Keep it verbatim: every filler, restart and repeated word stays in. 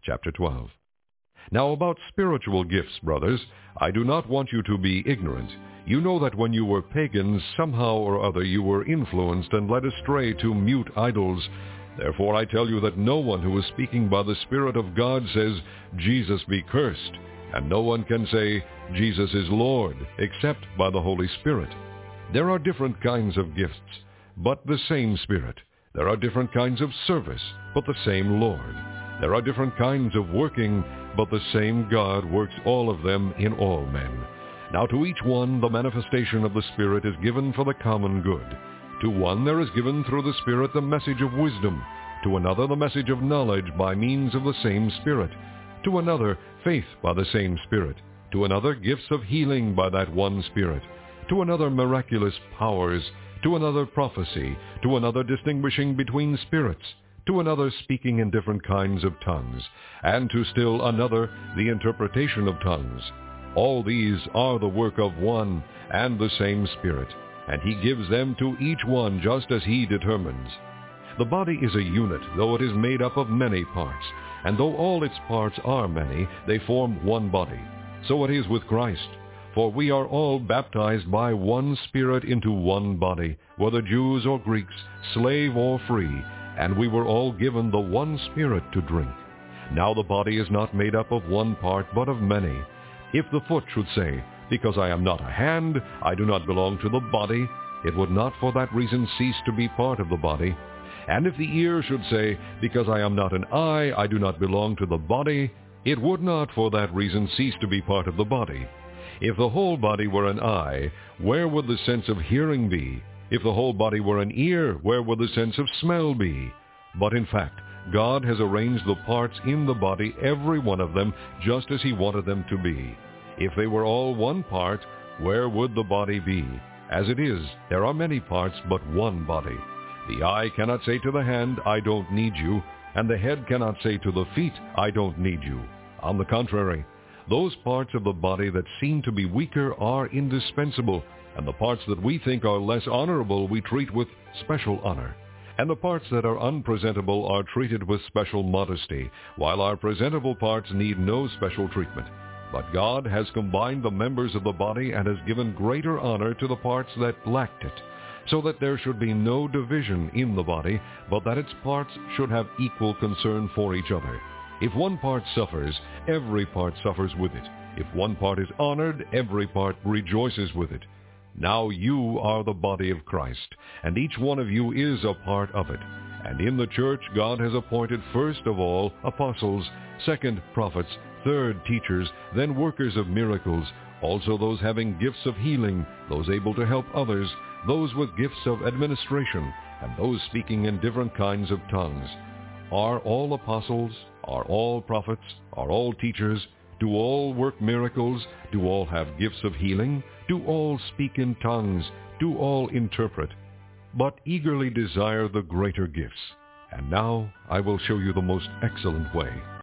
chapter twelve. Now about spiritual gifts, brothers, I do not want you to be ignorant. You know that when you were pagans, somehow or other you were influenced and led astray to mute idols. Therefore I tell you that no one who is speaking by the Spirit of God says, Jesus be cursed, and no one can say, Jesus is Lord, except by the Holy Spirit. There are different kinds of gifts, but the same Spirit. There are different kinds of service, but the same Lord. There are different kinds of working, but the same God works all of them in all men. Now to each one the manifestation of the Spirit is given for the common good. To one there is given through the Spirit the message of wisdom, to another the message of knowledge by means of the same Spirit, to another faith by the same Spirit, to another gifts of healing by that one Spirit, to another miraculous powers, to another prophecy, to another distinguishing between spirits, to another speaking in different kinds of tongues, and to still another the interpretation of tongues. All these are the work of one and the same Spirit, and he gives them to each one just as he determines. The body is a unit, though it is made up of many parts, and though all its parts are many, they form one body. So it is with Christ. For we are all baptized by one Spirit into one body, whether Jews or Greeks, slave or free, and we were all given the one Spirit to drink. Now the body is not made up of one part, but of many. If the foot should say, because I am not a hand, I do not belong to the body, it would not for that reason cease to be part of the body. And if the ear should say, because I am not an eye, I do not belong to the body, it would not for that reason cease to be part of the body. If the whole body were an eye, where would the sense of hearing be? If the whole body were an ear, where would the sense of smell be? But in fact, God has arranged the parts in the body, every one of them, just as he wanted them to be. If they were all one part, where would the body be? As it is, there are many parts, but one body. The eye cannot say to the hand, I don't need you, and the head cannot say to the feet, I don't need you. On the contrary, those parts of the body that seem to be weaker are indispensable, and the parts that we think are less honorable we treat with special honor. And the parts that are unpresentable are treated with special modesty, while our presentable parts need no special treatment. But God has combined the members of the body and has given greater honor to the parts that lacked it, so that there should be no division in the body, but that its parts should have equal concern for each other. If one part suffers, every part suffers with it. If one part is honored, every part rejoices with it. Now you are the body of Christ, and each one of you is a part of it. And in the church God has appointed first of all apostles, second prophets, third teachers, then workers of miracles, also those having gifts of healing, those able to help others, those with gifts of administration, and those speaking in different kinds of tongues. Are all apostles? Are all prophets? Are all teachers? Do all work miracles? Do all have gifts of healing? Do all speak in tongues? Do all interpret? But eagerly desire the greater gifts. And now I will show you the most excellent way.